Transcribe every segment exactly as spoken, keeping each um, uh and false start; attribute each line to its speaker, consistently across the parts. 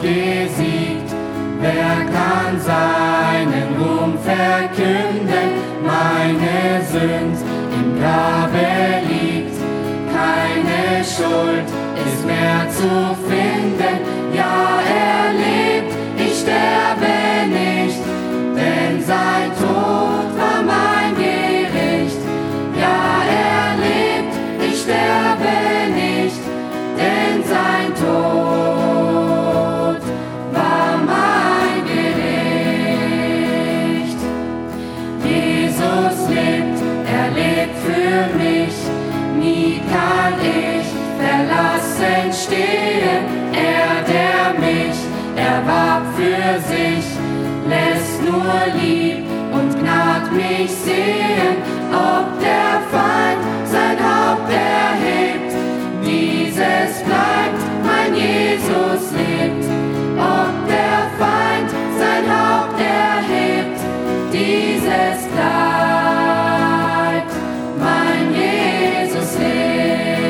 Speaker 1: gesiegt. Wer kann seinen Ruhm verkünden? Meine Sünd im Grabe liegt. Keine Schuld ist mehr zu finden. Ja, er lebt, ich sterbe nicht, denn sein Tod war mein Gericht. Ja, er lebt, ich sterbe nicht, denn sein Tod war mein Gericht. Jesus lebt, er lebt für mich, nie kann ich verlassen stehen. Er, der mich erwarb für sich, lässt nur lieb und gnad mich sehen. Ob der Feind sein Haupt erhebt, dieses bleibt, mein Jesus lebt. Ob der Feind sein Haupt erhebt, dieses bleibt, mein Jesus lebt.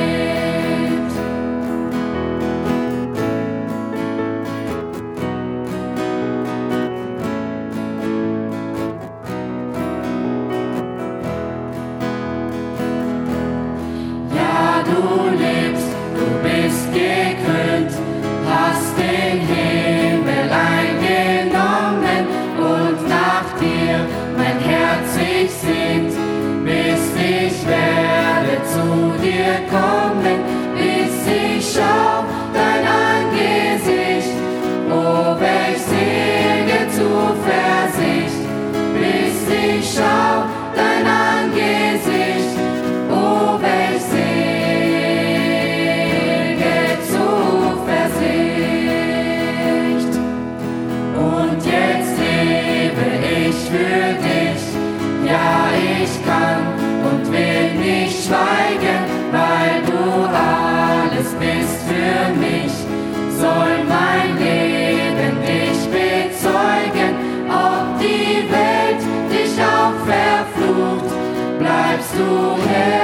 Speaker 1: Ja, du lebst, du bist gekrönt, hast den Himmel eingenommen und nach dir mein Herz sich sehnt, bis ich werde zu dir kommen, bis ich schau dein Angesicht. Oh, welch selige Zuversicht, bis ich schau dein Angesicht. Oh, welch selige Zuversicht. Und jetzt lebe ich für dich, ja, ich kann und will nicht schweigen, weil du alles bist für mich. Soll mein Leben dich bezeugen, ob die Welt dich auch verflucht, bleibst du Herr.